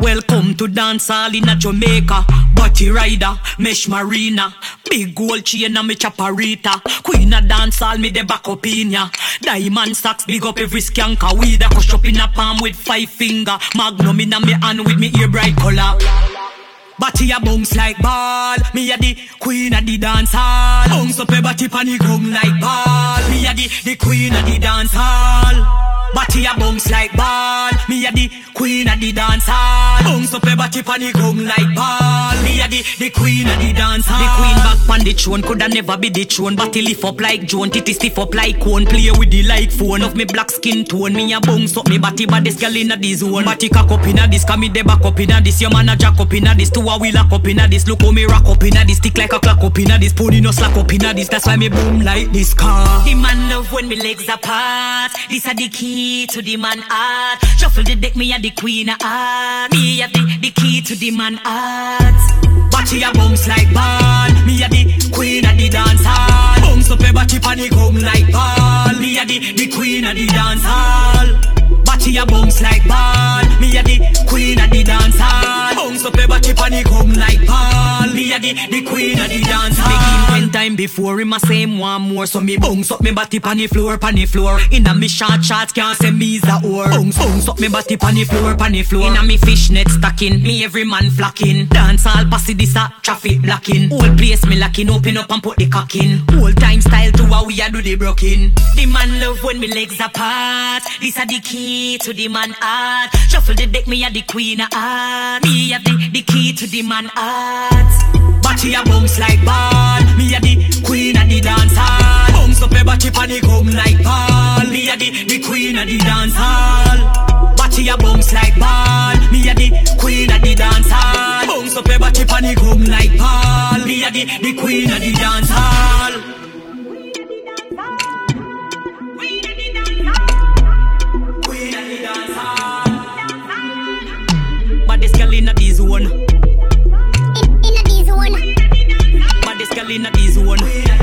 Welcome to dancehall in a Jamaica. Body rider, mesh marina. Big gold chain and me chaparita. Queen of dancehall, me the back up in ya. Diamond socks, big up every skanker. Weed a cush up in a palm with 5 finger. Magnum in a me hand with me ear bright color. Body a bounce like ball. Me a the queen of the dancehall. Bounce up a body pan the gong like ball. Me a the queen of the dancehall. Body a bounce like ball. Me a the queen of the dancehall. Bounce up a body pan the gong like ball. Me a the queen of the dancehall. The queen back pan the throne, coulda never be the throne. Body lift up like Joan, titty stiff up like cone. Play with the like phone of me black skin tone. Me a bounce up me body, but this girl inna the zone. Body cock up inna this, cause me the back up inna this. Your man a jack up inna this, two a wheel lock up inna this. Look how me rock up inna this, stick like a clock up inna this. Pony no slack up inna this, that's why me boom like this car. The man love when me legs apart. This a the key to the man heart. Shuffle the deck, me a the queen of heart. Me a the key to the man heart. Body a bounce like ball. Me a the queen of the dance hall. Bounce up a body pan the gong like ball. Me a the queen of the dance hall. Body a bounce like ball. Me a the queen of the dance hall. Bounce up a body pan the gong like ball. Me a the queen of the dance hall. Begin 10 time before him a same one more. So me bounce up me body pan the floor, pan the floor. Inna me short shorts can't say me's a whore. Bounce up me body pan the floor, pan the floor. Inna me fishnet stocking, me every man flocking. Dance all passy this a traffic blocking. Whole place me locking, open up and put the cock in. Whole time style to how we a do the broken. The man love when me legs apart. This a the key to the man heart. Shuffle the deck, me a the queen of heart. Me a the key to the man heart. Body a bounce like ball. Me a the queen of the dance hall. Bounce up a body pan the gong like ball. Me a the queen of the dance hall. Body a bounce like ball. Me a the queen of the dance hall. Bounce up a body pan the gong like ball. Me a the queen of the dance hall. Queen of the dance hall. But this girl inna the zone. Inna the zone. But this girl inna the zone.